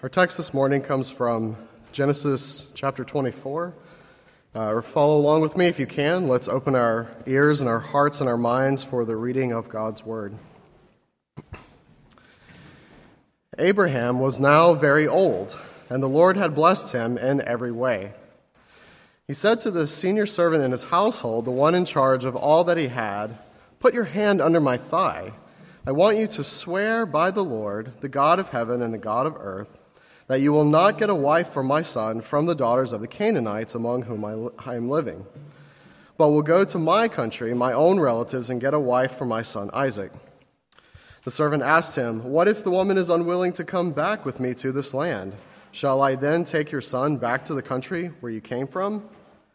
Our text this morning comes from Genesis chapter 24. Follow along with me if you can. Let's open our ears and our hearts and our minds for the reading of God's word. Abraham was now very old, and the Lord had blessed him in every way. He said to the senior servant in his household, the one in charge of all that he had, "Put your hand under my thigh. I want you to swear by the Lord, the God of heaven and the God of earth, that you will not get a wife for my son from the daughters of the Canaanites among whom I am living, but will go to my country, my own relatives, and get a wife for my son Isaac." The servant asked him, "What if the woman is unwilling to come back with me to this land? Shall I then take your son back to the country where you came from?"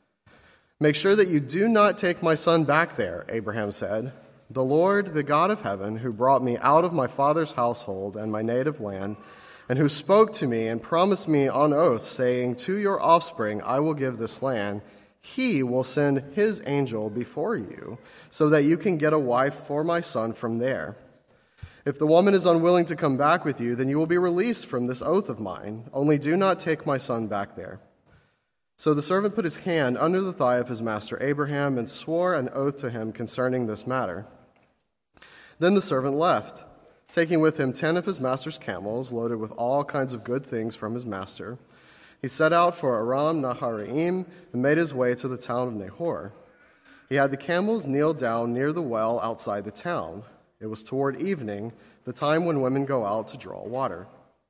"Make sure that you do not take my son back there," Abraham said. "The Lord, the God of heaven, who brought me out of my father's household and my native land, and who spoke to me and promised me on oath, saying, 'To your offspring I will give this land,' he will send his angel before you, so that you can get a wife for my son from there. If the woman is unwilling to come back with you, then you will be released from this oath of mine. Only do not take my son back there." So the servant put his hand under the thigh of his master Abraham and swore an oath to him concerning this matter. Then the servant left, taking with him 10 of his master's camels, loaded with all kinds of good things from his master. He set out for Aram Naharaim and made his way to the town of Nahor. He had the camels kneel down near the well outside the town. It was toward evening, the time when women go out to draw water.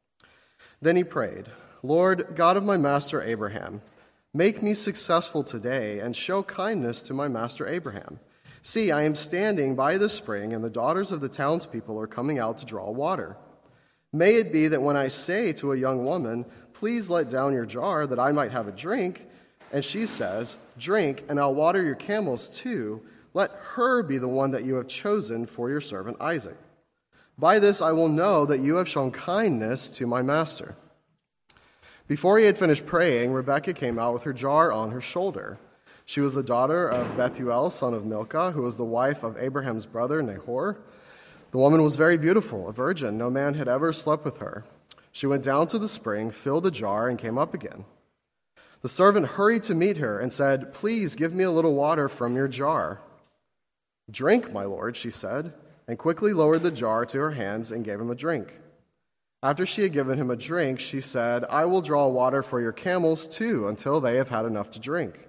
Then he prayed, "Lord, God of my master Abraham, make me successful today and show kindness to my master Abraham. See, I am standing by the spring, and the daughters of the townspeople are coming out to draw water. May it be that when I say to a young woman, 'Please let down your jar that I might have a drink,' and she says, 'Drink, and I'll water your camels too,' let her be the one that you have chosen for your servant Isaac. By this I will know that you have shown kindness to my master." Before he had finished praying, Rebekah came out with her jar on her shoulder. She was the daughter of Bethuel, son of Milcah, who was the wife of Abraham's brother Nahor. The woman was very beautiful, a virgin. No man had ever slept with her. She went down to the spring, filled the jar, and came up again. The servant hurried to meet her and said, "Please give me a little water from your jar." "Drink, my lord," she said, and quickly lowered the jar to her hands and gave him a drink. After she had given him a drink, she said, "I will draw water for your camels too, until they have had enough to drink."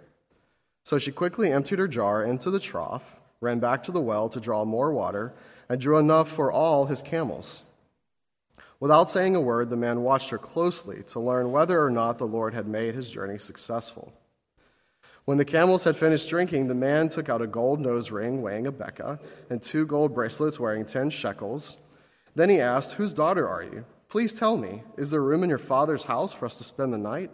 So she quickly emptied her jar into the trough, ran back to the well to draw more water, and drew enough for all his camels. Without saying a word, the man watched her closely to learn whether or not the Lord had made his journey successful. When the camels had finished drinking, the man took out a gold nose ring weighing a beka and 2 gold bracelets weighing 10 shekels. Then he asked, "Whose daughter are you? Please tell me, is there room in your father's house for us to spend the night?"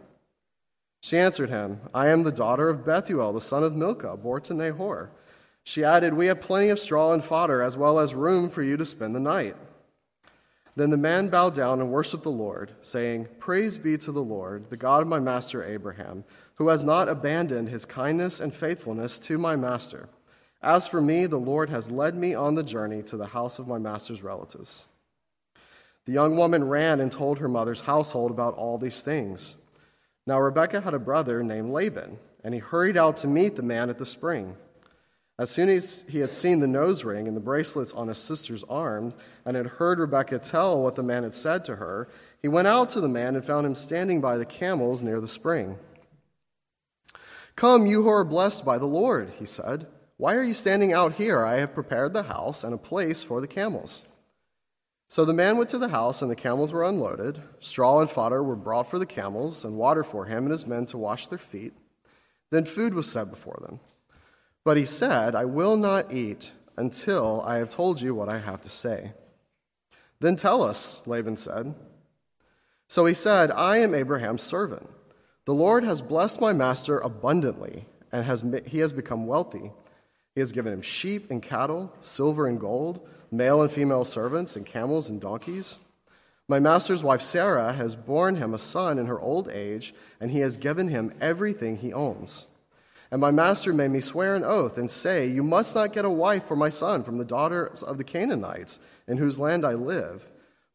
She answered him, "I am the daughter of Bethuel, the son of Milcah, born to Nahor." She added, "We have plenty of straw and fodder, as well as room for you to spend the night." Then the man bowed down and worshipped the Lord, saying, "Praise be to the Lord, the God of my master Abraham, who has not abandoned his kindness and faithfulness to my master. As for me, the Lord has led me on the journey to the house of my master's relatives." The young woman ran and told her mother's household about all these things. Now Rebekah had a brother named Laban, and he hurried out to meet the man at the spring. As soon as he had seen the nose ring and the bracelets on his sister's arms, and had heard Rebekah tell what the man had said to her, he went out to the man and found him standing by the camels near the spring. "Come, you who are blessed by the Lord," he said. "Why are you standing out here? I have prepared the house and a place for the camels." So the man went to the house, and the camels were unloaded. Straw and fodder were brought for the camels, and water for him and his men to wash their feet. Then food was set before them. But he said, "I will not eat until I have told you what I have to say." "Then tell us," Laban said. So he said, "I am Abraham's servant. The Lord has blessed my master abundantly, and he has become wealthy. He has given him sheep and cattle, silver and gold, male and female servants, and camels and donkeys. My master's wife Sarah has borne him a son in her old age, and he has given him everything he owns. And my master made me swear an oath and say, 'You must not get a wife for my son from the daughters of the Canaanites, in whose land I live,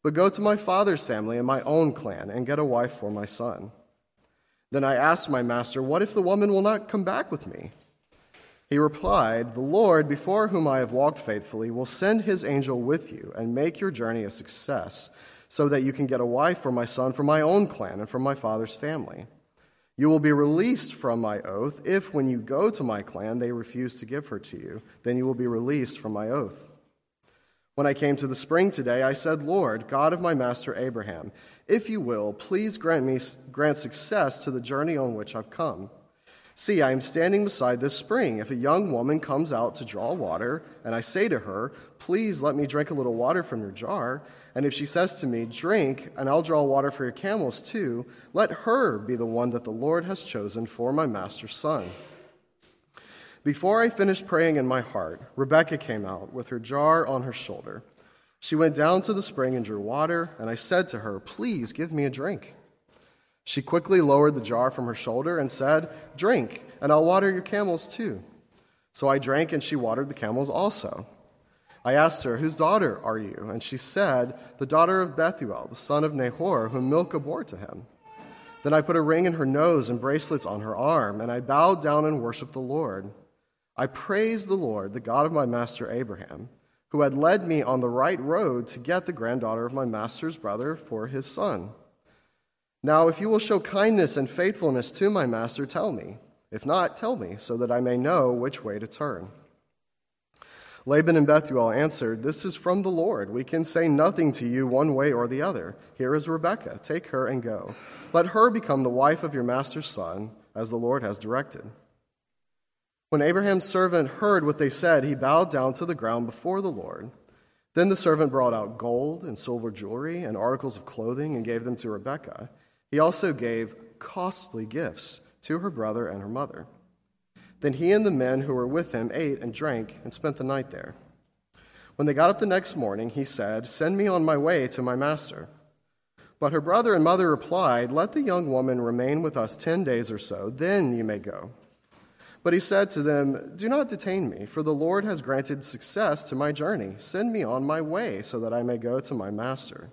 but go to my father's family and my own clan and get a wife for my son." Then I asked my master, "What if the woman will not come back with me?" He replied, "The Lord, before whom I have walked faithfully, will send his angel with you and make your journey a success, so that you can get a wife for my son from my own clan and from my father's family. You will be released from my oath if, when you go to my clan, they refuse to give her to you. Then you will be released from my oath." When I came to the spring today, I said, "Lord, God of my master Abraham, if you will, please grant success to the journey on which I've come. See, I am standing beside this spring. If a young woman comes out to draw water, and I say to her, 'Please let me drink a little water from your jar,' and if she says to me, 'Drink, and I'll draw water for your camels too,' let her be the one that the Lord has chosen for my master's son." Before I finished praying in my heart, Rebekah came out with her jar on her shoulder. She went down to the spring and drew water, and I said to her, "Please give me a drink." She quickly lowered the jar from her shoulder and said, "Drink, and I'll water your camels too." So I drank, and she watered the camels also. I asked her, "Whose daughter are you?" And she said, "The daughter of Bethuel, the son of Nahor, whom Milcah bore to him." Then I put a ring in her nose and bracelets on her arm, and I bowed down and worshiped the Lord. I praised the Lord, the God of my master Abraham, who had led me on the right road to get the granddaughter of my master's brother for his son. Now, if you will show kindness and faithfulness to my master, tell me. If not, tell me, so that I may know which way to turn." Laban and Bethuel answered, "This is from the Lord. We can say nothing to you one way or the other. Here is Rebekah. Take her and go. Let her become the wife of your master's son, as the Lord has directed." When Abraham's servant heard what they said, he bowed down to the ground before the Lord. Then the servant brought out gold and silver jewelry and articles of clothing and gave them to Rebekah. He also gave costly gifts to her brother and her mother. Then he and the men who were with him ate and drank and spent the night there. When they got up the next morning, he said, "Send me on my way to my master." But her brother and mother replied, "Let the young woman remain with us 10 days or so, then you may go." But he said to them, "Do not detain me, for the Lord has granted success to my journey. Send me on my way so that I may go to my master."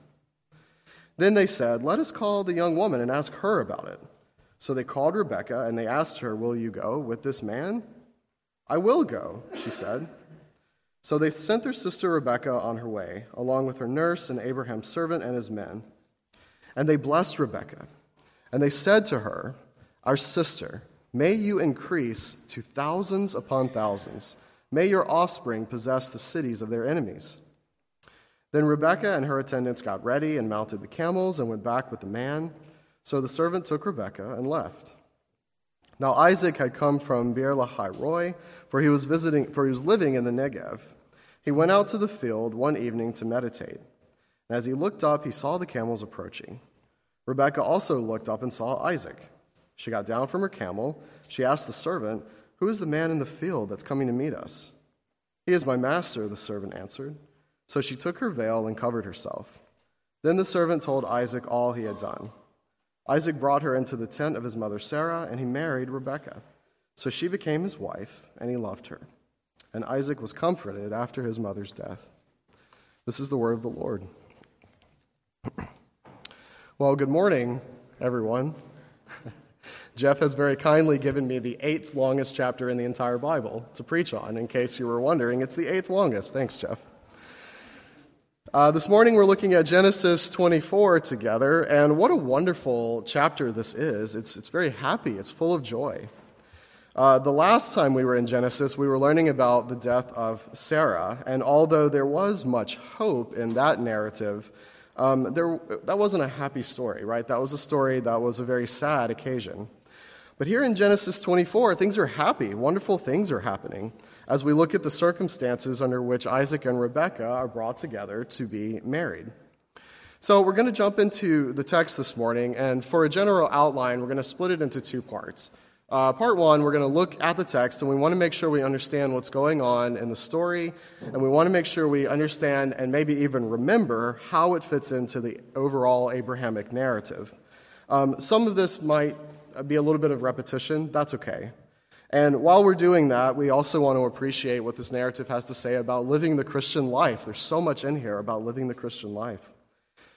Then they said, "Let us call the young woman and ask her about it." So they called Rebekah, and they asked her, "Will you go with this man?" "I will go," she said. So they sent their sister Rebekah on her way, along with her nurse and Abraham's servant and his men. And they blessed Rebekah. And they said to her, "Our sister, may you increase to thousands upon thousands. May your offspring possess the cities of their enemies." Then Rebekah and her attendants got ready and mounted the camels and went back with the man. So the servant took Rebekah and left. Now Isaac had come from Beer-lahai-roi, for he was living in the Negev. He went out to the field one evening to meditate. And as he looked up, he saw the camels approaching. Rebekah also looked up and saw Isaac. She got down from her camel. She asked the servant, "Who is the man in the field that's coming to meet us?" "He is my master," the servant answered. So she took her veil and covered herself. Then the servant told Isaac all he had done. Isaac brought her into the tent of his mother Sarah, and he married Rebekah. So she became his wife, and he loved her. And Isaac was comforted after his mother's death. This is the word of the Lord. Well, good morning, everyone. Jeff has very kindly given me the 8th longest chapter in the entire Bible to preach on. In case you were wondering, it's the 8th longest. Thanks, Jeff. This morning we're looking at Genesis 24 together, and what a wonderful chapter this is. It's very happy. It's full of joy. The last time we were in Genesis, we were learning about the death of Sarah, and although there was much hope in that narrative, that wasn't a happy story, right? That was a story that was a very sad occasion. But here in Genesis 24, things are happy. Wonderful things are happening as we look at the circumstances under which Isaac and Rebekah are brought together to be married. So we're going to jump into the text this morning, and for a general outline, we're going to split it into 2 parts. Part 1, we're going to look at the text, and we want to make sure we understand what's going on in the story, and we want to make sure we understand and maybe even remember how it fits into the overall Abrahamic narrative. Some of this might be a little bit of repetition. That's okay. And while we're doing that, we also want to appreciate what this narrative has to say about living the Christian life. There's so much in here about living the Christian life.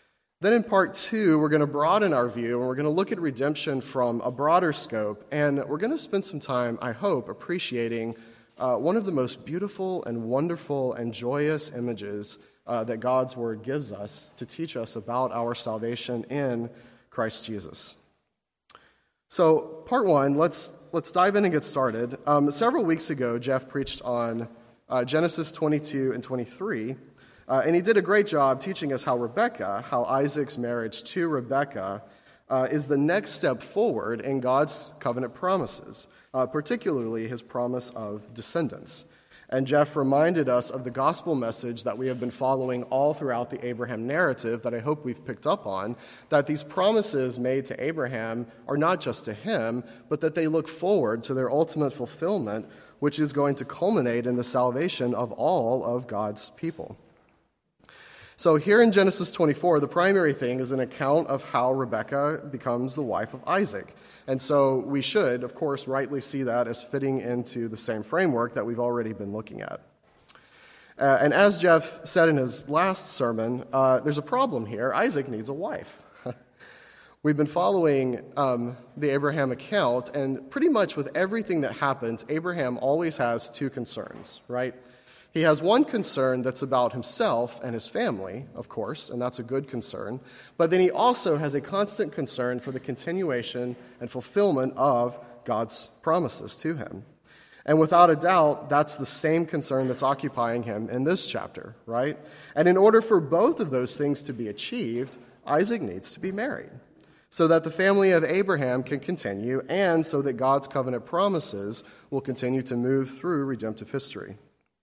Then in part 2, we're going to broaden our view, and we're going to look at redemption from a broader scope, and we're going to spend some time, I hope, appreciating one of the most beautiful and wonderful and joyous images that God's Word gives us to teach us about our salvation in Christ Jesus. So, part 1, let's dive in and get started. Several weeks ago, Jeff preached on Genesis 22 and 23, and he did a great job teaching us how Isaac's marriage to Rebekah is the next step forward in God's covenant promises, particularly his promise of descendants. And Jeff reminded us of the gospel message that we have been following all throughout the Abraham narrative that I hope we've picked up on, that these promises made to Abraham are not just to him, but that they look forward to their ultimate fulfillment, which is going to culminate in the salvation of all of God's people. So here in Genesis 24, the primary thing is an account of how Rebekah becomes the wife of Isaac. And so we should, of course, rightly see that as fitting into the same framework that we've already been looking at. And as Jeff said in his last sermon, there's a problem here. Isaac needs a wife. We've been following the Abraham account, and pretty much with everything that happens, Abraham always has two concerns, right? He has one concern that's about himself and his family, of course, and that's a good concern. But then he also has a constant concern for the continuation and fulfillment of God's promises to him. And without a doubt, that's the same concern that's occupying him in this chapter, right? And in order for both of those things to be achieved, Isaac needs to be married, so that the family of Abraham can continue and so that God's covenant promises will continue to move through redemptive history.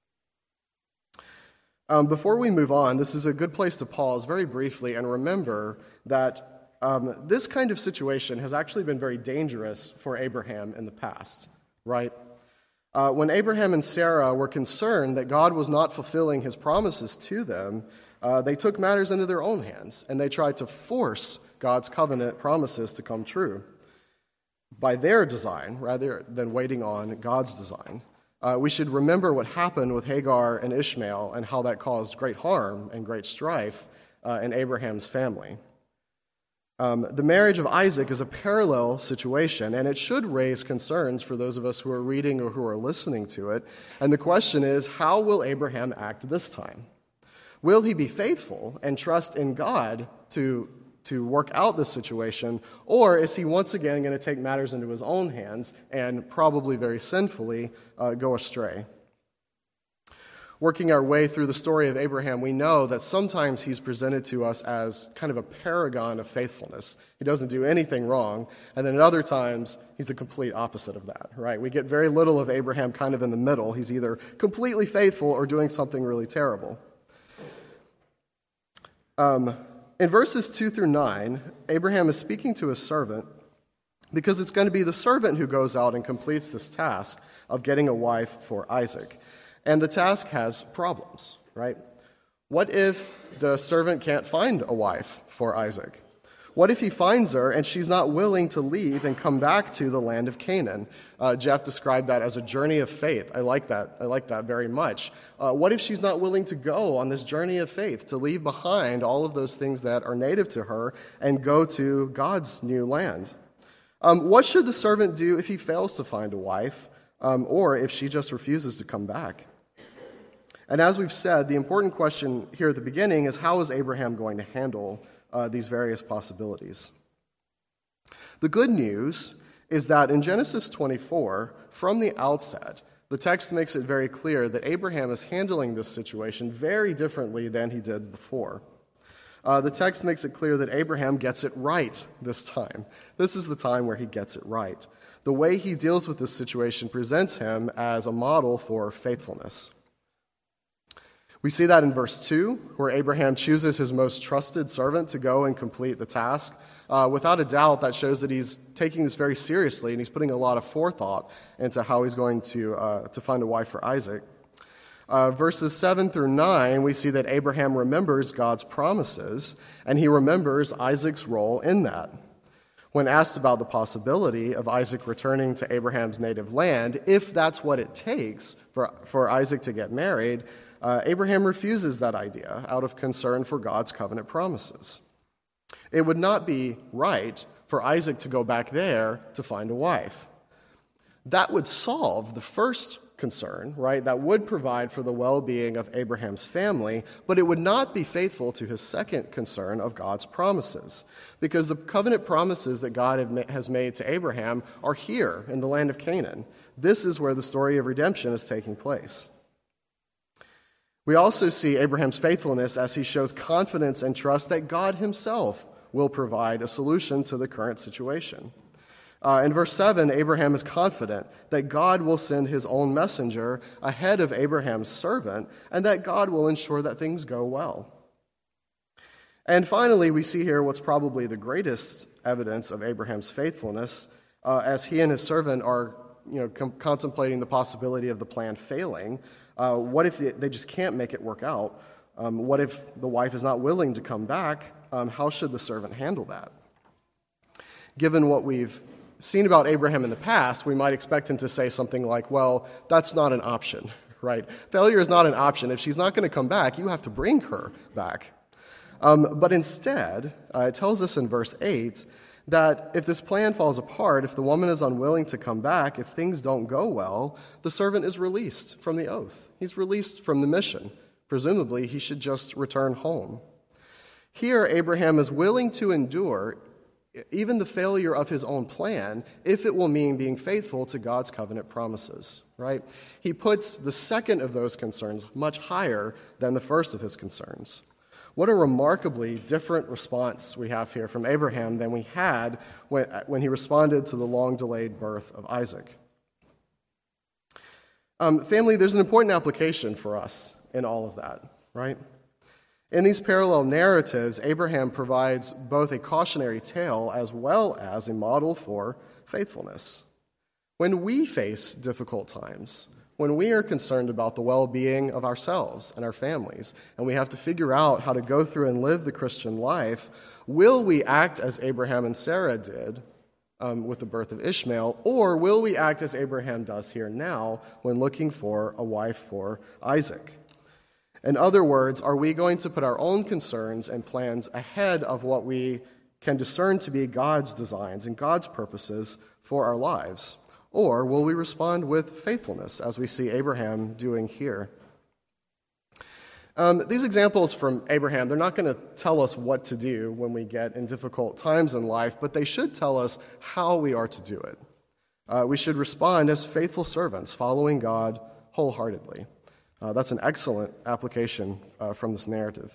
Before we move on, this is a good place to pause very briefly and remember that this kind of situation has actually been very dangerous for Abraham in the past, right? When Abraham and Sarah were concerned that God was not fulfilling his promises to them, they took matters into their own hands, and they tried to force God's covenant promises to come true by their design rather than waiting on God's design. We should remember what happened with Hagar and Ishmael and how that caused great harm and great strife in Abraham's family. The marriage of Isaac is a parallel situation, and it should raise concerns for those of us who are reading or who are listening to it. And the question is, how will Abraham act this time? Will he be faithful and trust in God to work out this situation, or is he once again going to take matters into his own hands and probably very sinfully go astray? Working our way through the story of Abraham, we know that sometimes he's presented to us as kind of a paragon of faithfulness. He doesn't do anything wrong, and then at other times, he's the complete opposite of that, right? We get very little of Abraham kind of in the middle. He's either completely faithful or doing something really terrible. In verses 2 through 9, Abraham is speaking to his servant because it's going to be the servant who goes out and completes this task of getting a wife for Isaac. And the task has problems, right? What if the servant can't find a wife for Isaac? What if he finds her and she's not willing to leave and come back to the land of Canaan? Jeff described that as a journey of faith. I like that very much. What if she's not willing to go on this journey of faith, to leave behind all of those things that are native to her and go to God's new land? What should the servant do if he fails to find a wife, or if she just refuses to come back? And as we've said, the important question here at the beginning is, how is Abraham going to handle these various possibilities? The good news is that in Genesis 24, from the outset, the text makes it very clear that Abraham is handling this situation very differently than he did before. The text makes it clear that Abraham gets it right this time. This is the time where he gets it right. The way he deals with this situation presents him as a model for faithfulness. We see that in verse 2, where Abraham chooses his most trusted servant to go and complete the task. Without a doubt, that shows that he's taking this very seriously, and he's putting a lot of forethought into how he's going to find a wife for Isaac. Verses 7 through 9, we see that Abraham remembers God's promises, and he remembers Isaac's role in that. When asked about the possibility of Isaac returning to Abraham's native land, if that's what it takes for Isaac to get married, Abraham refuses that idea out of concern for God's covenant promises. It would not be right for Isaac to go back there to find a wife. That would solve the first concern, right? That would provide for the well-being of Abraham's family, but it would not be faithful to his second concern of God's promises, because the covenant promises that God has made to Abraham are here in the land of Canaan. This is where the story of redemption is taking place. We also see Abraham's faithfulness as he shows confidence and trust that God himself will provide a solution to the current situation. In verse 7, Abraham is confident that God will send his own messenger ahead of Abraham's servant, and that God will ensure that things go well. And finally, we see here what's probably the greatest evidence of Abraham's faithfulness, as he and his servant are contemplating the possibility of the plan failing. What if they just can't make it work out? What if the wife is not willing to come back? How should the servant handle that? Given what we've seen about Abraham in the past, we might expect him to say something like, well, that's not an option, right? Failure is not an option. If she's not going to come back, you have to bring her back. But instead, it tells us in verse 8 that if this plan falls apart, if the woman is unwilling to come back, if things don't go well, the servant is released from the oath. He's released from the mission. Presumably, he should just return home. Here, Abraham is willing to endure even the failure of his own plan, if it will mean being faithful to God's covenant promises, right? He puts the second of those concerns much higher than the first of his concerns. What a remarkably different response we have here from Abraham than we had when he responded to the long-delayed birth of Isaac. Family, there's an important application for us in all of that, right? In these parallel narratives, Abraham provides both a cautionary tale as well as a model for faithfulness. When we face difficult times, when we are concerned about the well-being of ourselves and our families, and we have to figure out how to go through and live the Christian life, will we act as Abraham and Sarah did with the birth of Ishmael, or will we act as Abraham does here now when looking for a wife for Isaac? In other words, are we going to put our own concerns and plans ahead of what we can discern to be God's designs and God's purposes for our lives? Or will we respond with faithfulness, as we see Abraham doing here? These examples from Abraham, they're not going to tell us what to do when we get in difficult times in life, but they should tell us how we are to do it. We should respond as faithful servants, following God wholeheartedly. That's an excellent application from this narrative.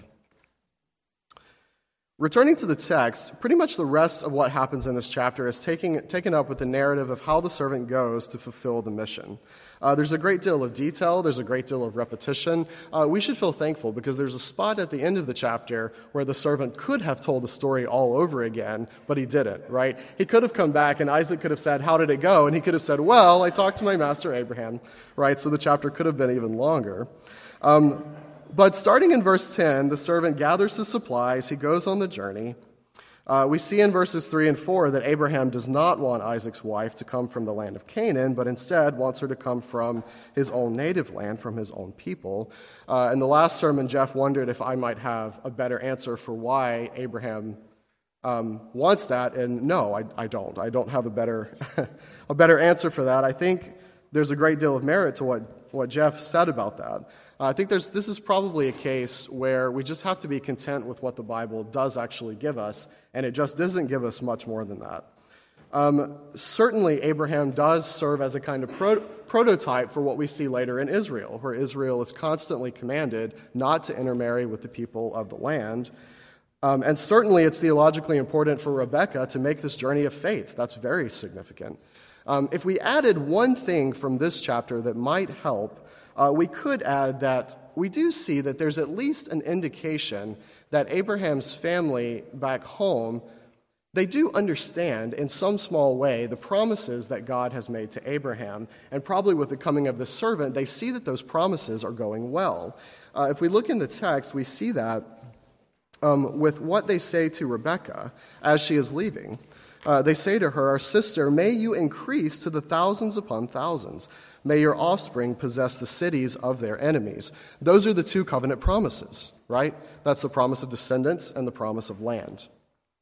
Returning to the text, pretty much the rest of what happens in this chapter is taken up with the narrative of how the servant goes to fulfill the mission. There's a great deal of detail. There's a great deal of repetition. We should feel thankful because there's a spot at the end of the chapter where the servant could have told the story all over again, but he didn't, right? He could have come back and Isaac could have said, "How did it go?" And he could have said, "Well, I talked to my master Abraham," right? So the chapter could have been even longer. But starting in verse 10, the servant gathers his supplies. He goes on the journey. We see in verses 3 and 4 that Abraham does not want Isaac's wife to come from the land of Canaan, but instead wants her to come from his own native land, from his own people. In the last sermon, Jeff wondered if I might have a better answer for why Abraham wants that, and no, I don't. I don't have a better answer for that. I think there's a great deal of merit to what Jeff said about that. I think this is probably a case where we just have to be content with what the Bible does actually give us, and it just doesn't give us much more than that. Certainly, Abraham does serve as a kind of prototype for what we see later in Israel, where Israel is constantly commanded not to intermarry with the people of the land. And certainly, it's theologically important for Rebekah to make this journey of faith. That's very significant. If we added one thing from this chapter that might help, we could add that we do see that there's at least an indication that Abraham's family back home, they do understand in some small way the promises that God has made to Abraham, and probably with the coming of the servant, they see that those promises are going well. If we look in the text, we see that with what they say to Rebekah as she is leaving. They say to her, "Our sister, may you increase to the thousands upon thousands. May your offspring possess the cities of their enemies." Those are the two covenant promises, right? That's the promise of descendants and the promise of land.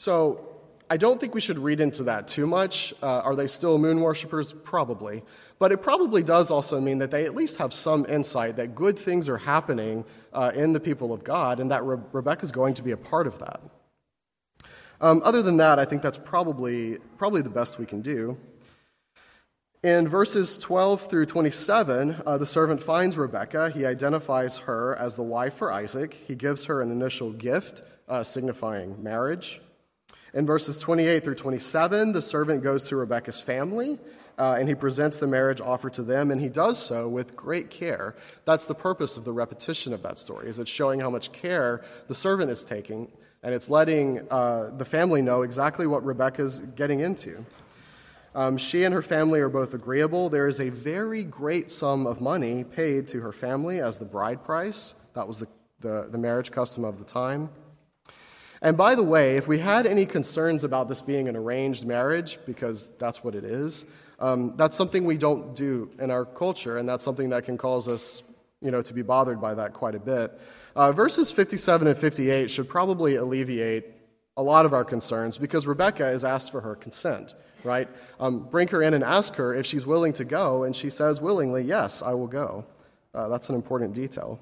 So I don't think we should read into that too much. Are they still moon worshipers? Probably. But it probably does also mean that they at least have some insight that good things are happening in the people of God, and that Rebekah is going to be a part of that. Other than that, I think that's probably the best we can do. In verses 12 through 27, the servant finds Rebekah. He identifies her as the wife for Isaac. He gives her an initial gift signifying marriage. In verses 28 through 27, the servant goes to Rebekah's family, and he presents the marriage offer to them, and he does so with great care. That's the purpose of the repetition of that story, is it's showing how much care the servant is taking, and it's letting the family know exactly what Rebekah's getting into. She and her family are both agreeable. There is a very great sum of money paid to her family as the bride price. That was the marriage custom of the time. And by the way, if we had any concerns about this being an arranged marriage, because that's what it is, that's something we don't do in our culture, and that's something that can cause us, to be bothered by that quite a bit. Verses 57 and 58 should probably alleviate a lot of our concerns, because Rebekah is asked for her consent, right? Bring her in and ask her if she's willing to go, and she says willingly, yes, I will go. That's an important detail.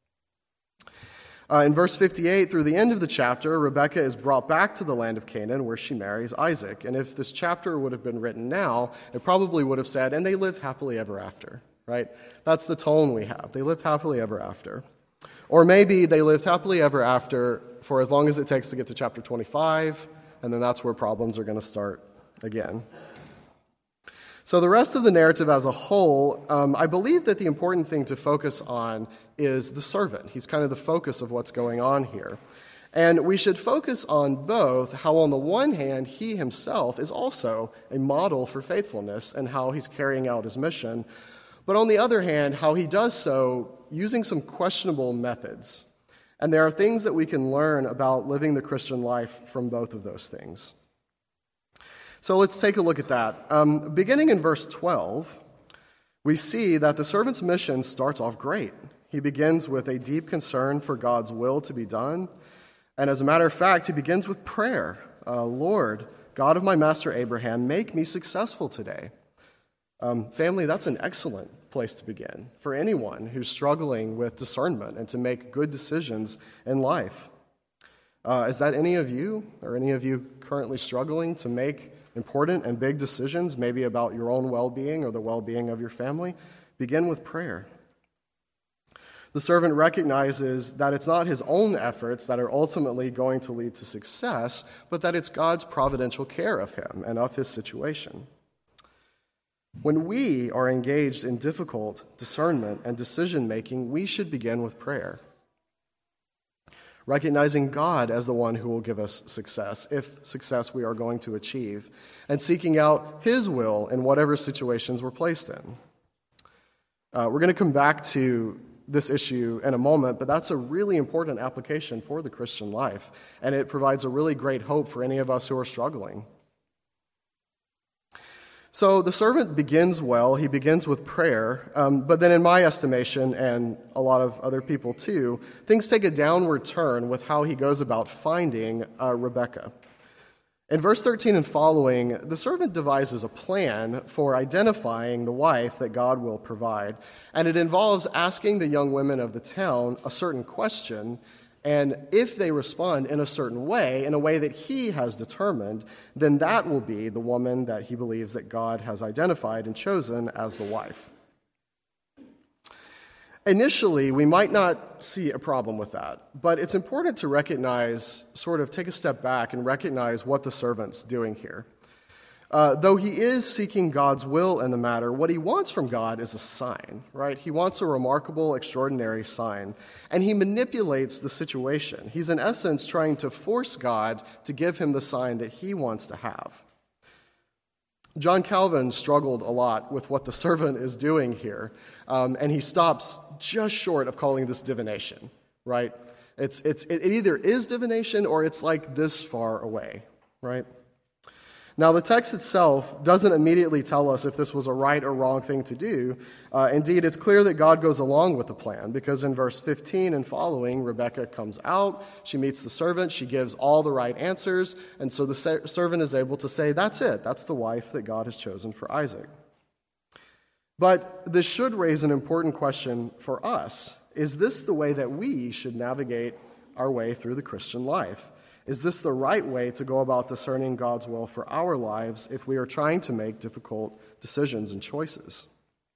In verse 58, through the end of the chapter, Rebekah is brought back to the land of Canaan where she marries Isaac. And if this chapter would have been written now, it probably would have said, and they lived happily ever after, right? That's the tone we have. They lived happily ever after. Or maybe they lived happily ever after for as long as it takes to get to chapter 25, and then that's where problems are going to start again. So the rest of the narrative as a whole, I believe that the important thing to focus on is the servant. He's kind of the focus of what's going on here. And we should focus on both how on the one hand he himself is also a model for faithfulness and how he's carrying out his mission, but on the other hand how he does so using some questionable methods. And there are things that we can learn about living the Christian life from both of those things. So let's take a look at that. Beginning in verse 12, we see that the servant's mission starts off great. He begins with a deep concern for God's will to be done. And as a matter of fact, he begins with prayer. Lord, God of my master Abraham, make me successful today. Family, that's an excellent place to begin for anyone who's struggling with discernment and to make good decisions in life. Is that any of you, or any of you currently struggling to make important and big decisions, maybe about your own well-being or the well-being of your family? Begin with prayer. The servant recognizes that it's not his own efforts that are ultimately going to lead to success, but that it's God's providential care of him and of his situation. When we are engaged in difficult discernment and decision-making, we should begin with prayer, recognizing God as the one who will give us success, if success we are going to achieve, and seeking out his will in whatever situations we're placed in. We're going to come back to this issue in a moment, but that's a really important application for the Christian life, and it provides a really great hope for any of us who are struggling. So the servant begins well. He begins with prayer, but then in my estimation, and a lot of other people too, things take a downward turn with how he goes about finding Rebekah. In verse 13 and following, the servant devises a plan for identifying the wife that God will provide, and it involves asking the young women of the town a certain question, and if they respond in a certain way, in a way that he has determined, then that will be the woman that he believes that God has identified and chosen as the wife. Initially, we might not see a problem with that, but it's important to recognize, take a step back and recognize what the servant's doing here. Though he is seeking God's will in the matter, what he wants from God is a sign, right? He wants a remarkable, extraordinary sign, and he manipulates the situation. He's in essence trying to force God to give him the sign that he wants to have. John Calvin struggled a lot with what the servant is doing here, and he stops just short of calling this divination, right? It either is divination or it's like this far away, right? Now, the text itself doesn't immediately tell us if this was a right or wrong thing to do. Indeed, it's clear that God goes along with the plan, because in verse 15 and following, Rebekah comes out, she meets the servant, she gives all the right answers, and so the servant is able to say, that's it, that's the wife that God has chosen for Isaac. But this should raise an important question for us. Is this the way that we should navigate our way through the Christian life? Is this the right way to go about discerning God's will for our lives if we are trying to make difficult decisions and choices?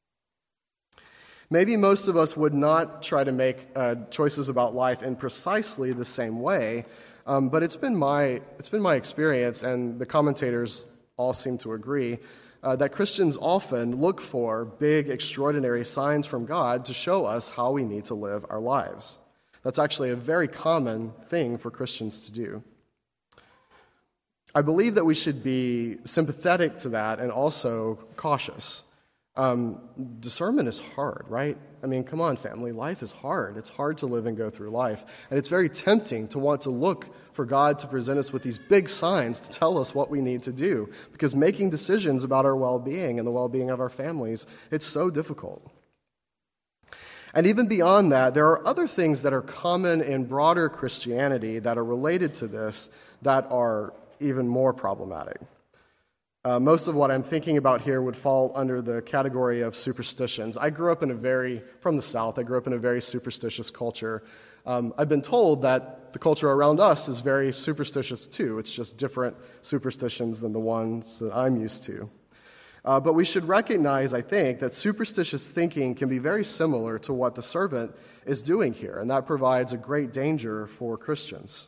Maybe most of us would not try to make choices about life in precisely the same way, but it's been my experience, and the commentators all seem to agree, that Christians often look for big, extraordinary signs from God to show us how we need to live our lives. That's actually a very common thing for Christians to do. I believe that we should be sympathetic to that and also cautious. Discernment is hard, right? I mean, come on, family. Life is hard. It's hard to live and go through life. And it's very tempting to want to look for God to present us with these big signs to tell us what we need to do. Because making decisions about our well-being and the well-being of our families, it's so difficult. And even beyond that, there are other things that are common in broader Christianity that are related to this that are even more problematic. Most of what I'm thinking about here would fall under the category of superstitions. From the South, I grew up in a very superstitious culture. I've been told that the culture around us is very superstitious too. It's just different superstitions than the ones that I'm used to. But we should recognize, I think, that superstitious thinking can be very similar to what the servant is doing here, and that provides a great danger for Christians.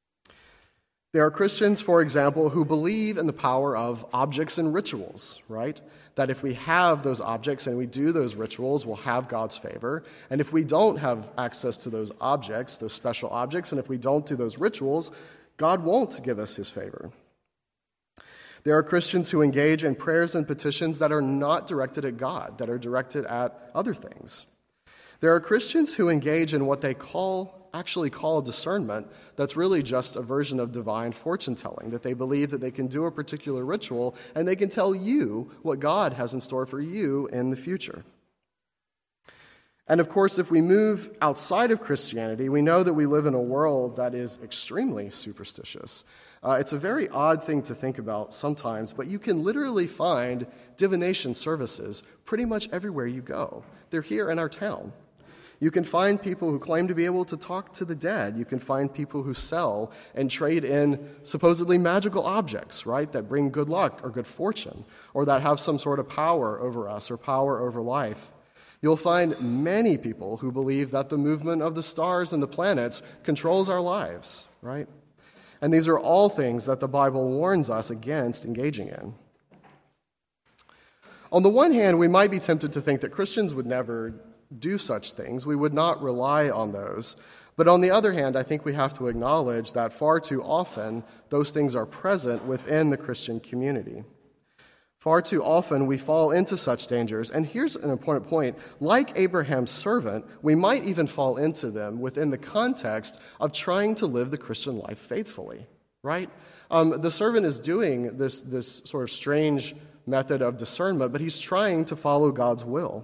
There are Christians, for example, who believe in the power of objects and rituals, right? That if we have those objects and we do those rituals, we'll have God's favor. And if we don't have access to those objects, those special objects, and if we don't do those rituals, God won't give us his favor. There are Christians who engage in prayers and petitions that are not directed at God, that are directed at other things. There are Christians who engage in what they actually call discernment that's really just a version of divine fortune-telling, that they believe that they can do a particular ritual and they can tell you what God has in store for you in the future. And of course, if we move outside of Christianity, we know that we live in a world that is extremely superstitious. It's a very odd thing to think about sometimes, but you can literally find divination services pretty much everywhere you go. They're here in our town. You can find people who claim to be able to talk to the dead. You can find people who sell and trade in supposedly magical objects, right, that bring good luck or good fortune, or that have some sort of power over us or power over life. You'll find many people who believe that the movement of the stars and the planets controls our lives, right? And these are all things that the Bible warns us against engaging in. On the one hand, we might be tempted to think that Christians would never do such things. We would not rely on those. But on the other hand, I think we have to acknowledge that far too often those things are present within the Christian community. Far too often we fall into such dangers. And here's an important point. Like Abraham's servant, we might even fall into them within the context of trying to live the Christian life faithfully, right? The servant is doing this sort of strange method of discernment, but he's trying to follow God's will.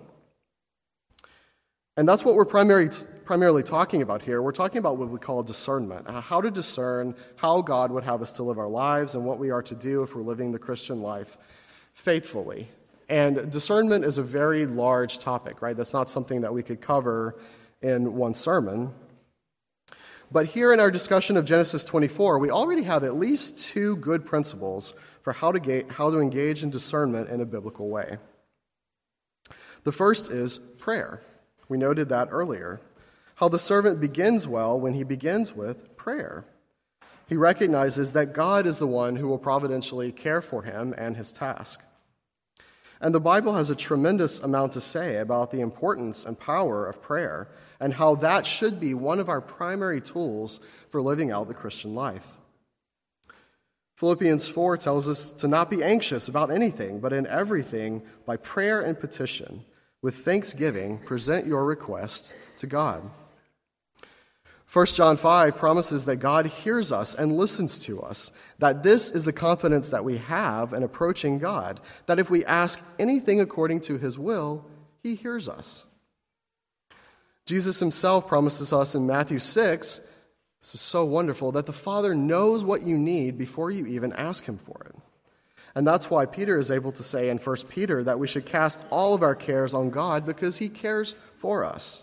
And that's what we're primarily talking about here. We're talking about what we call discernment, how to discern how God would have us to live our lives and what we are to do if we're living the Christian life faithfully. And discernment is a very large topic, right? That's not something that we could cover in one sermon. But here in our discussion of Genesis 24, we already have at least two good principles for how to engage in discernment in a biblical way. The first is prayer. We noted that earlier. How the servant begins well when he begins with prayer. He recognizes that God is the one who will providentially care for him and his task. And the Bible has a tremendous amount to say about the importance and power of prayer and how that should be one of our primary tools for living out the Christian life. Philippians 4 tells us to not be anxious about anything, but in everything, by prayer and petition, with thanksgiving, present your requests to God. 1 John 5 promises that God hears us and listens to us, that this is the confidence that we have in approaching God, that if we ask anything according to his will, he hears us. Jesus himself promises us in Matthew 6, this is so wonderful, that the Father knows what you need before you even ask him for it. And that's why Peter is able to say in 1 Peter that we should cast all of our cares on God because he cares for us.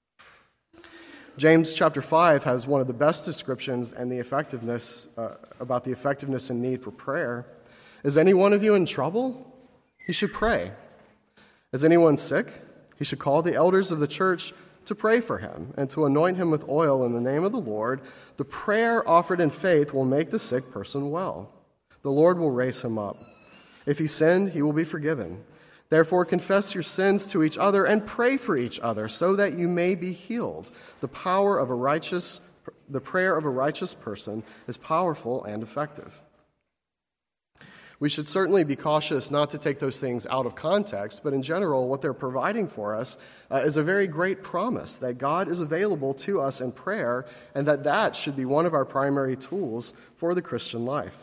James chapter 5 has one of the best descriptions and the effectiveness about the effectiveness and need for prayer. Is any one of you in trouble? He should pray. Is anyone sick? He should call the elders of the church to pray for him and to anoint him with oil in the name of the Lord. The prayer offered in faith will make the sick person well. The Lord will raise him up. If he sinned, he will be forgiven. Therefore, confess your sins to each other and pray for each other so that you may be healed. The prayer of a righteous person is powerful and effective. We should certainly be cautious not to take those things out of context, but in general, what they're providing for us is a very great promise that God is available to us in prayer and that should be one of our primary tools for the Christian life.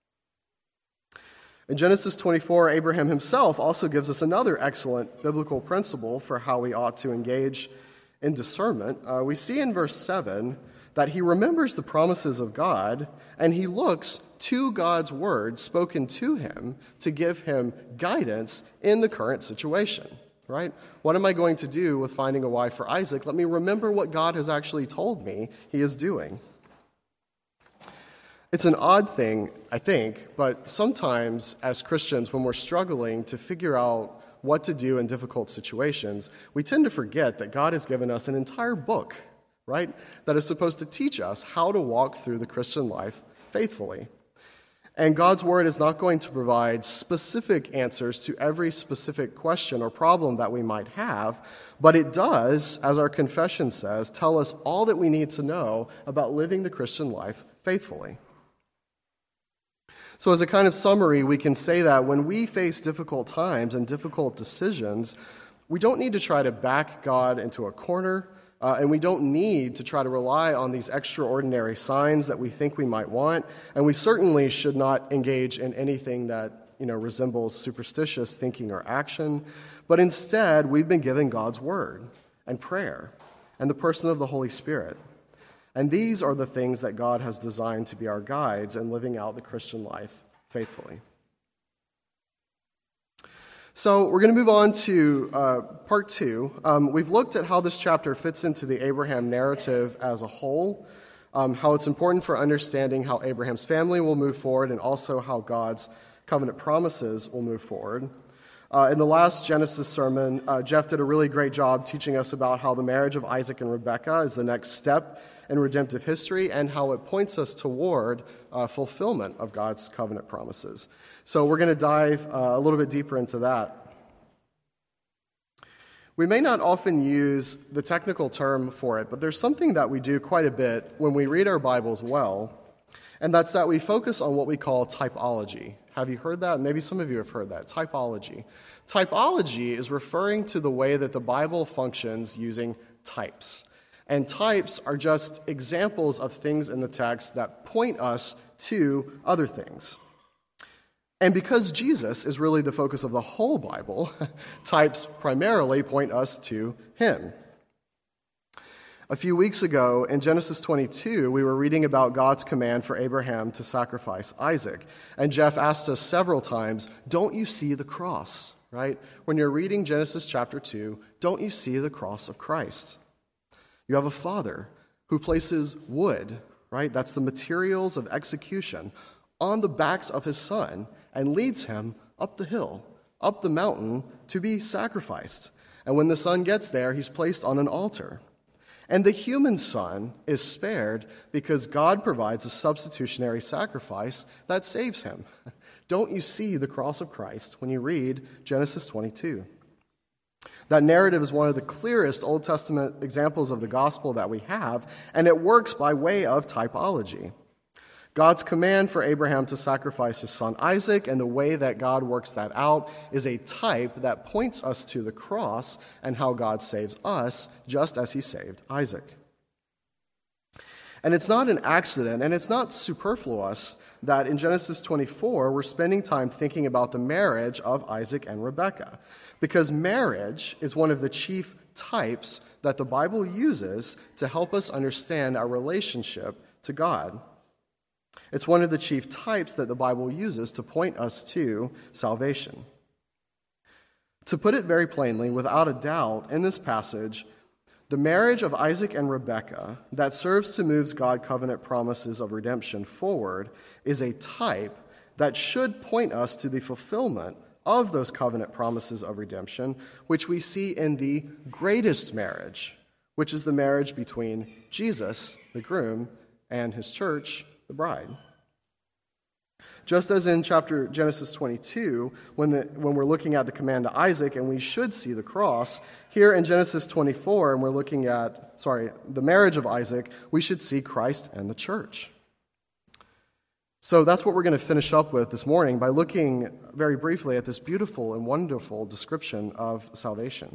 In Genesis 24, Abraham himself also gives us another excellent biblical principle for how we ought to engage in discernment. We see in verse 7 that he remembers the promises of God and he looks to God's word spoken to him to give him guidance in the current situation, right? What am I going to do with finding a wife for Isaac? Let me remember what God has actually told me he is doing. It's an odd thing, I think, but sometimes as Christians, when we're struggling to figure out what to do in difficult situations, we tend to forget that God has given us an entire book, right, that is supposed to teach us how to walk through the Christian life faithfully. And God's word is not going to provide specific answers to every specific question or problem that we might have, but it does, as our confession says, tell us all that we need to know about living the Christian life faithfully. So as a kind of summary, we can say that when we face difficult times and difficult decisions, we don't need to try to back God into a corner, and we don't need to try to rely on these extraordinary signs that we think we might want, and we certainly should not engage in anything that resembles superstitious thinking or action, but instead we've been given God's word and prayer and the person of the Holy Spirit. And these are the things that God has designed to be our guides in living out the Christian life faithfully. So we're going to move on to part 2. We've looked at how this chapter fits into the Abraham narrative as a whole, how it's important for understanding how Abraham's family will move forward, and also how God's covenant promises will move forward. In the last Genesis sermon, Jeff did a really great job teaching us about how the marriage of Isaac and Rebekah is the next step in redemptive history and how it points us toward fulfillment of God's covenant promises. So we're going to dive a little bit deeper into that. We may not often use the technical term for it, but there's something that we do quite a bit when we read our Bibles well, and that's that we focus on what we call typology. Have you heard that? Maybe some of you have heard that. Typology. Typology is referring to the way that the Bible functions using types. And types are just examples of things in the text that point us to other things. And because Jesus is really the focus of the whole Bible, types primarily point us to him. A few weeks ago in Genesis 22, we were reading about God's command for Abraham to sacrifice Isaac. And Jeff asked us several times, don't you see the cross, right? When you're reading Genesis chapter 2, don't you see the cross of Christ? You have a father who places wood, right? That's the materials of execution, on the backs of his son and leads him up the hill, up the mountain to be sacrificed. And when the son gets there, he's placed on an altar. And the human son is spared because God provides a substitutionary sacrifice that saves him. Don't you see the cross of Christ when you read Genesis 22? That narrative is one of the clearest Old Testament examples of the gospel that we have, and it works by way of typology. God's command for Abraham to sacrifice his son Isaac and the way that God works that out is a type that points us to the cross and how God saves us, just as he saved Isaac. And it's not an accident, and it's not superfluous that in Genesis 24, we're spending time thinking about the marriage of Isaac and Rebekah, because marriage is one of the chief types that the Bible uses to help us understand our relationship to God. It's one of the chief types that the Bible uses to point us to salvation. To put it very plainly, without a doubt, in this passage, the marriage of Isaac and Rebekah that serves to move God's covenant promises of redemption forward is a type that should point us to the fulfillment of those covenant promises of redemption, which we see in the greatest marriage, which is the marriage between Jesus, the groom, and his church, the bride. Just as in chapter Genesis 22, when we're looking at the command to Isaac and we should see the cross, here in Genesis 24, and we're looking at, the marriage of Isaac, we should see Christ and the church. So that's what we're going to finish up with this morning by looking very briefly at this beautiful and wonderful description of salvation.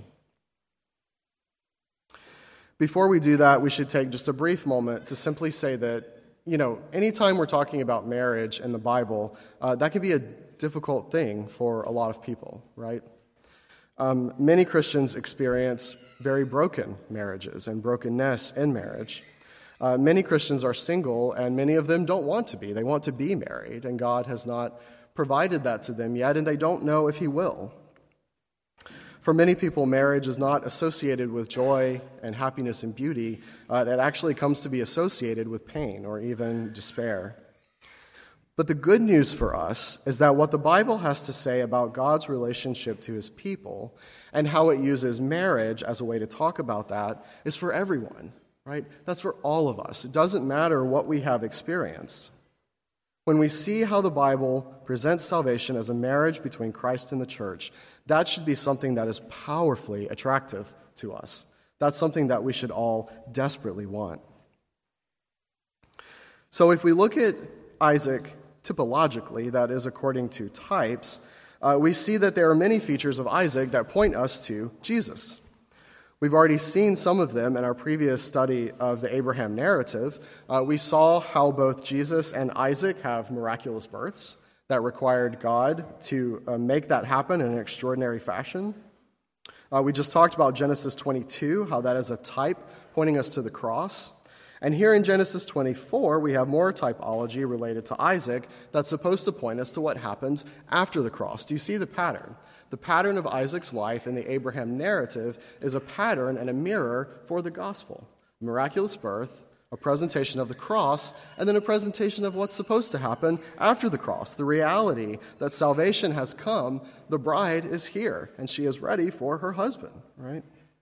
Before we do that, we should take just a brief moment to simply say that, anytime we're talking about marriage in the Bible, that can be a difficult thing for a lot of people, right? Many Christians experience very broken marriages and brokenness in marriage. Many Christians are single, and many of them don't want to be. They want to be married, and God has not provided that to them yet, and they don't know if He will. For many people, marriage is not associated with joy and happiness and beauty. It actually comes to be associated with pain or even despair. But the good news for us is that what the Bible has to say about God's relationship to His people and how it uses marriage as a way to talk about that is for everyone, right? That's for all of us. It doesn't matter what we have experienced. When we see how the Bible presents salvation as a marriage between Christ and the church, that should be something that is powerfully attractive to us. That's something that we should all desperately want. So if we look at Isaac typologically, that is according to types, we see that there are many features of Isaac that point us to Jesus. We've already seen some of them in our previous study of the Abraham narrative. We saw how both Jesus and Isaac have miraculous births that required God to make that happen in an extraordinary fashion. We just talked about Genesis 22, how that is a type pointing us to the cross. And here in Genesis 24, we have more typology related to Isaac that's supposed to point us to what happens after the cross. Do you see the pattern? The pattern of Isaac's life in the Abraham narrative is a pattern and a mirror for the gospel. A miraculous birth, a presentation of the cross, and then a presentation of what's supposed to happen after the cross. The reality that salvation has come, the bride is here, and she is ready for her husband, right?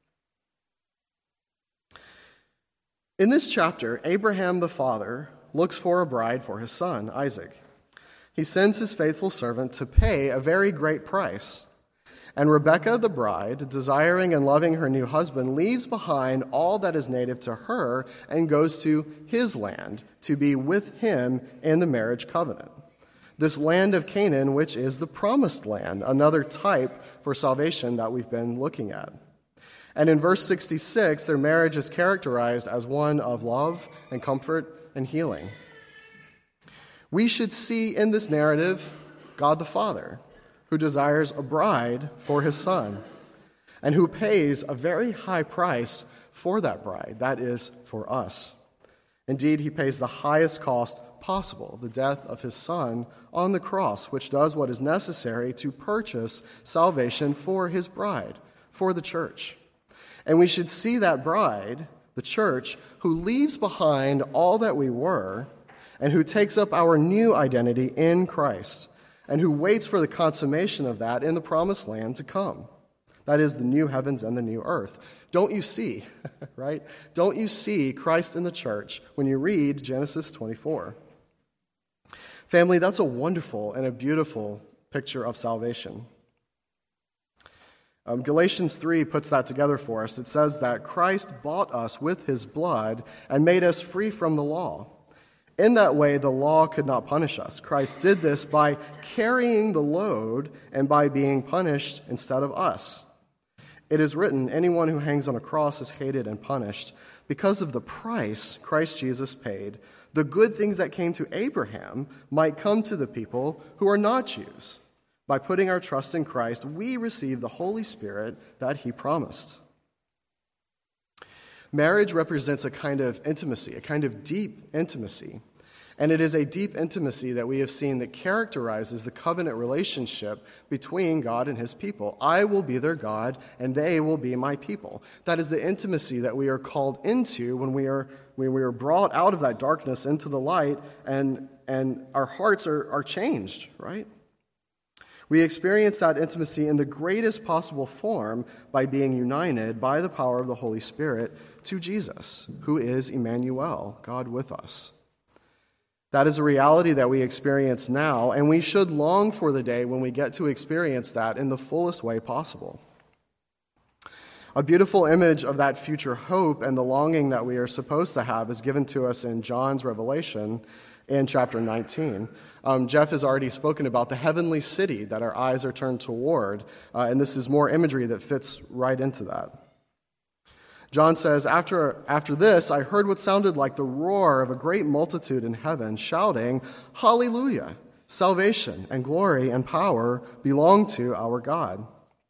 In this chapter, Abraham the father looks for a bride for his son, Isaac. He sends his faithful servant to pay a very great price. And Rebekah, the bride, desiring and loving her new husband, leaves behind all that is native to her and goes to his land to be with him in the marriage covenant. This land of Canaan, which is the promised land, another type for salvation that we've been looking at. And in verse 66, their marriage is characterized as one of love and comfort and healing. We should see in this narrative God the Father, who desires a bride for his son, and who pays a very high price for that bride, that is, for us. Indeed, he pays the highest cost possible, the death of his son on the cross, which does what is necessary to purchase salvation for his bride, for the church. And we should see that bride, the church, who leaves behind all that we were and who takes up our new identity in Christ, and who waits for the consummation of that in the promised land to come. That is the new heavens and the new earth. Don't you see, right? Don't you see Christ in the church when you read Genesis 24? Family, that's a wonderful and a beautiful picture of salvation. Galatians 3 puts that together for us. It says that Christ bought us with his blood and made us free from the law. In that way, the law could not punish us. Christ did this by carrying the load and by being punished instead of us. It is written, anyone who hangs on a cross is hated and punished. because of the price Christ Jesus paid, the good things that came to Abraham might come to the people who are not Jews. By putting our trust in Christ, we receive the Holy Spirit that he promised. Marriage represents a kind of intimacy, a kind of deep intimacy. And it is a deep intimacy that we have seen that characterizes the covenant relationship between God and his people. I will be their God, and they will be my people. That is the intimacy that we are called into when we are brought out of that darkness into the light, and our hearts are changed, right? We experience that intimacy in the greatest possible form by being united by the power of the Holy Spirit to Jesus, who is Emmanuel, God with us. That is a reality that we experience now, and we should long for the day when we get to experience that in the fullest way possible. A beautiful image of that future hope and the longing that we are supposed to have is given to us in John's Revelation in chapter 19. Jeff has already spoken about the heavenly city that our eyes are turned toward, and this is more imagery that fits right into that. John says, after this, I heard what sounded like the roar of a great multitude in heaven, shouting, Hallelujah! Salvation and glory and power belong to our God.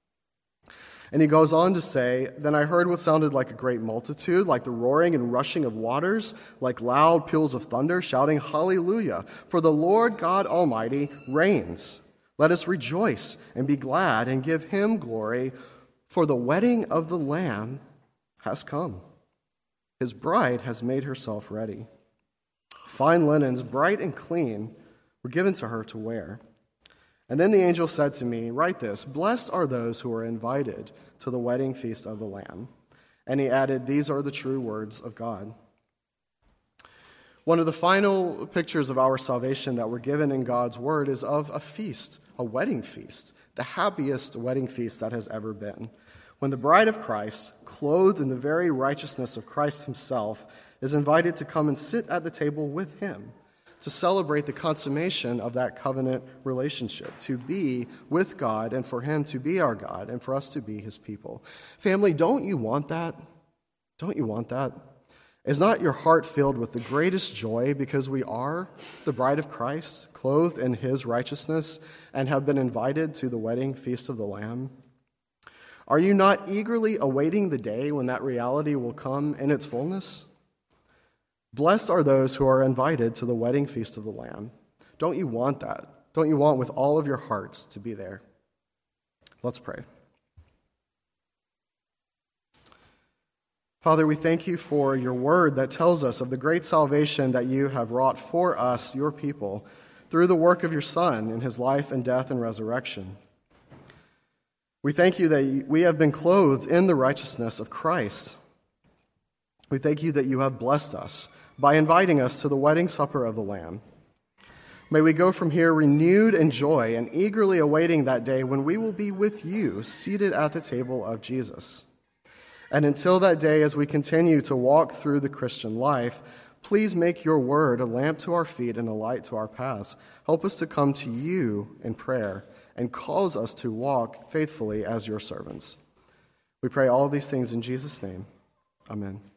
And he goes on to say, Then I heard what sounded like a great multitude, like the roaring and rushing of waters, like loud peals of thunder, shouting, Hallelujah! For the Lord God Almighty reigns. Let us rejoice and be glad and give him glory, for the wedding of the Lamb has come. His bride has made herself ready. Fine linens, bright and clean, were given to her to wear. And then the angel said to me, Write this, blessed are those who are invited to the wedding feast of the Lamb. And he added, These are the true words of God. One of the final pictures of our salvation that we're given in God's word is of a feast, a wedding feast, the happiest wedding feast that has ever been. When the bride of Christ, clothed in the very righteousness of Christ himself, is invited to come and sit at the table with him to celebrate the consummation of that covenant relationship, to be with God and for him to be our God and for us to be his people. Family, don't you want that? Don't you want that? Is not your heart filled with the greatest joy because we are the bride of Christ, clothed in his righteousness, and have been invited to the wedding feast of the Lamb? Are you not eagerly awaiting the day when that reality will come in its fullness? Blessed are those who are invited to the wedding feast of the Lamb. Don't you want that? Don't you want with all of your hearts to be there? Let's pray. Father, we thank you for your word that tells us of the great salvation that you have wrought for us, your people, through the work of your Son in his life and death and resurrection. We thank you that we have been clothed in the righteousness of Christ. We thank you that you have blessed us by inviting us to the wedding supper of the Lamb. May we go from here renewed in joy and eagerly awaiting that day when we will be with you, seated at the table of Jesus. And until that day, as we continue to walk through the Christian life, please make your word a lamp to our feet and a light to our paths. Help us to come to you in prayer and cause us to walk faithfully as your servants. We pray all of these things in Jesus' name. Amen.